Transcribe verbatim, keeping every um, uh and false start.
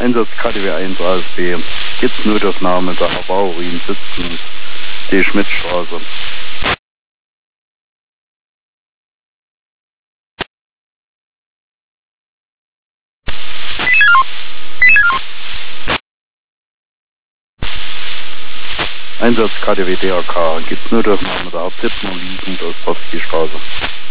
Einsatz K D W eins A S B. Jetzt Notaufnahme der Bauurin sitzend die Schmidtstraße. Einsatz K D W D R K. Gibt's Notaufnahme der Hauptsitzung liegend aus Postki Straße.